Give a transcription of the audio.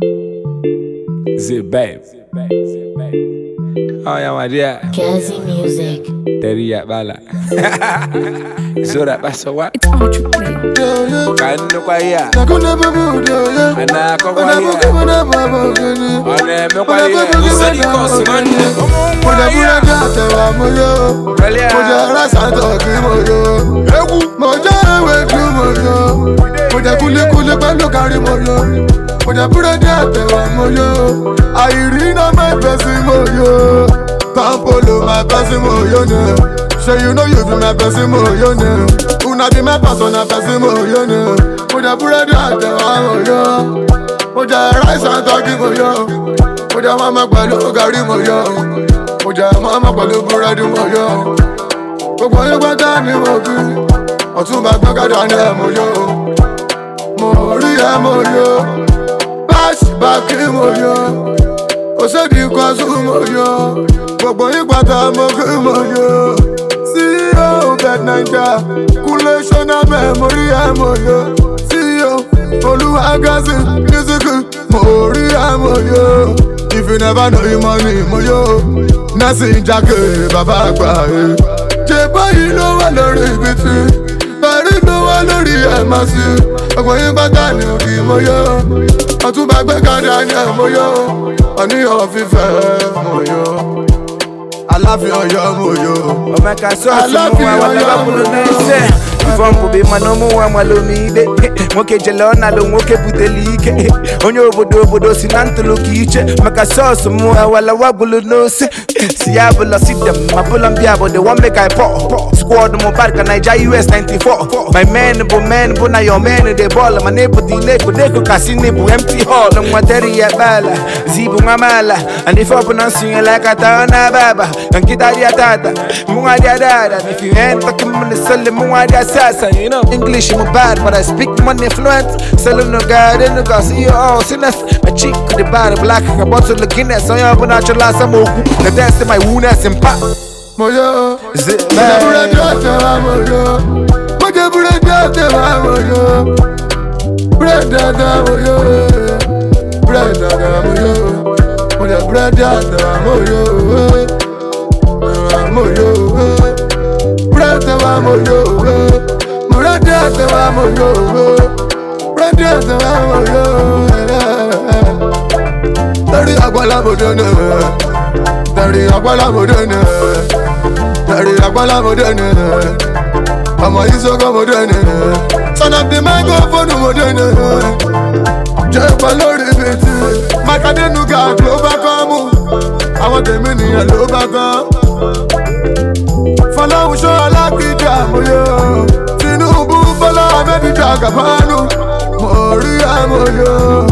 Zip babe. Oh yeah, my dear. Kazi Music. Teria bala. Zora basa wa. It's all you play. Kanu kwa ya. Ana kwa ya. Ana me kwa ya. Usadi kosi mani. Moja bura jate wa moyo. Moja rasa toki moyo. Moja ewe tu moyo. Moja kule pelu kari moyo. Moja bura jate wa moyo. Irina my person moyo. Pampolo my person moyo ne. So you know you be my person moyo ne. Una be my personal person moyo ne. Moja bura jate wa moyo. Moja rasa toki moyo. Moja mama pelu kari moyo. Moja mama pẹ̀lú búrẹ́dì mo yọ. Gbogbo yín pátá ni mo bí. Ọ̀túnba gbọ́gàdà ni ẹ̀ mo yọ. Mo rí ẹ̀ mo yọ. Báṣì bá kí mo yọ. Òṣèdì kọ́sù mo yọ. Gbogbo yín pátá mo kí mo yọ. CEO Bet Naija. Kúnlé ṣọ́nà mẹ́ mo rí ẹ̀ mo yọ. CEO Olúwagásí Mísíkì mo rí ẹ̀ mo yọ. If you never know your money, moyo. Nasi Jake, Baba Akbaye. Jeba you know what lórí biti. Bari know what lórí emasi. Ọgbọ̀n yín bàtà ni òkì moyo. Ọ̀túnba gbẹ́gàdà ni moyo. Ọ̀níyàn fífẹ́ moyo. Aláàfin Ọ̀yọ́ moyo. Omeka sọ́ọ̀sì mú wa wọlé bá kúrò náà ṣe. Ifompu be manomu wa malomide. Moke jelona lo moke butelike. Onyo obodo sinantulu kiche. Maka sauce mu wala wagulu no se. Siabula sit them, mabula mbiabo they want make I pop. Squad mo barka Naija US 94. My man bo na your man they ball. My neighbor di neko kasini bu empty hall. Mwateri ya bala, zibu ngamala. And if I pronounce you like a taona baba, and kitari atata, mwadi adada. If you ain't talking money, sell the mwadi assassin. You know English I'm bad, but I speak money fluent. Selling no guy, no got see you all sinners. My cheek could the body black, a bottle of Guinness. So you're not your last time. The dance to my woundness and pop. Moyo, Zip moja moyo. Moja moyo. Breda moyo. Moja moyo. Moyo. Breda moyo. Dari agbala modene. Dari agbala modene. Dari agbala modene. Ọmọ Isoko modene. Son of the microphone modene. Jẹ́pà lórí bìtì. Makadenuga ló bá kọ́ mú. Àwọn tèmi nìyẹn ló bá kọ́. Fọláhùnṣọ́ Alákìjà moyo. Tinubu Bọ́lá Ahmed Jagaban. Mo rí ẹ̀ moyo.